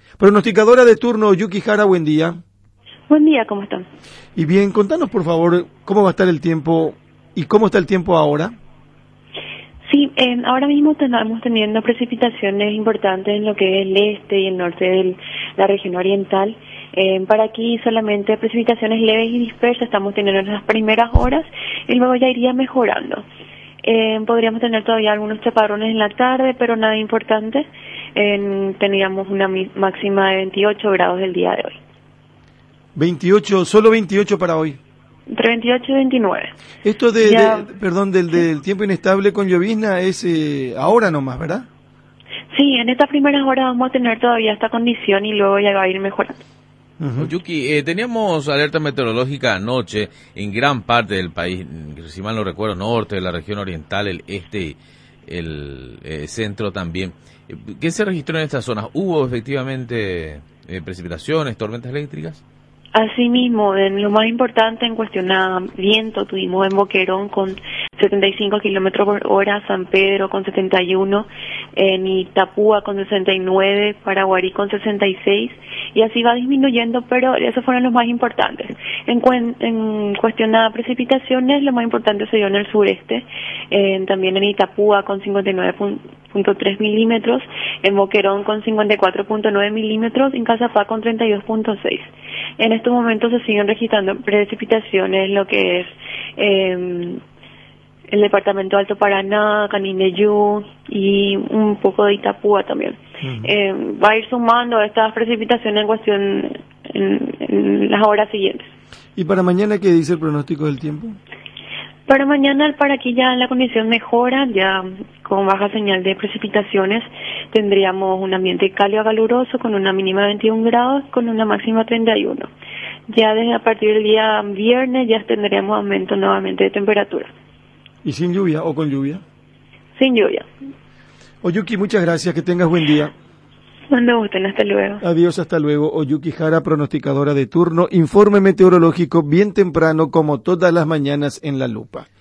Pronosticadora de turno, Yuki Jara, buen día. Buen día, ¿cómo están? Y bien, contanos por favor cómo va a estar el tiempo y cómo está el tiempo ahora. Sí, ahora mismo estamos teniendo precipitaciones importantes en lo que es el este y el norte de la región oriental. Para aquí solamente precipitaciones leves y dispersas estamos teniendo en las primeras horas y luego ya iría mejorando. Podríamos tener todavía algunos chaparrones en la tarde, pero nada importante. Teníamos una máxima de 28 grados el día de hoy. 28, solo 28 para hoy. Entre 28 y 29. Esto del tiempo inestable con llovizna es ahora nomás, ¿verdad? Sí, en estas primeras horas vamos a tener todavía esta condición y luego ya va a ir mejorando. Yuki, teníamos alerta meteorológica anoche en gran parte del país, si mal no recuerdo, norte, la región oriental, el este, el centro también. ¿Qué se registró en estas zonas? ¿Hubo efectivamente precipitaciones, tormentas eléctricas? Asimismo, en lo más importante en cuestión a viento, tuvimos en Boquerón con 75 kilómetros por hora, San Pedro con 71, en Itapúa con 69, Paraguarí con 66, y así va disminuyendo, pero esos fueron los más importantes. En cuestión a precipitaciones, lo más importante se dio en el sureste, también en Itapúa con 59.3 milímetros, en Boquerón con 54.9 milímetros, en Cazapá con 32.6. En estos momentos se siguen registrando precipitaciones, lo que es el departamento de Alto Paraná, Canindeyú y un poco de Itapúa también. Va a ir sumando estas precipitaciones en cuestión en las horas siguientes. ¿Y para mañana qué dice el pronóstico del tiempo? Para mañana, para aquí ya la condición mejora, ya con baja señal de precipitaciones, tendríamos un ambiente cálido a caluroso con una mínima de 21 grados, con una máxima de 31. Ya desde a partir del día viernes ya tendríamos aumento nuevamente de temperatura. ¿Y sin lluvia o con lluvia? Sin lluvia. Oyuki, muchas gracias, que tengas buen día. Cuando gusten, hasta luego. Adiós, hasta luego. Oyuki Jara, pronosticadora de turno, informe meteorológico bien temprano como todas las mañanas en La Lupa.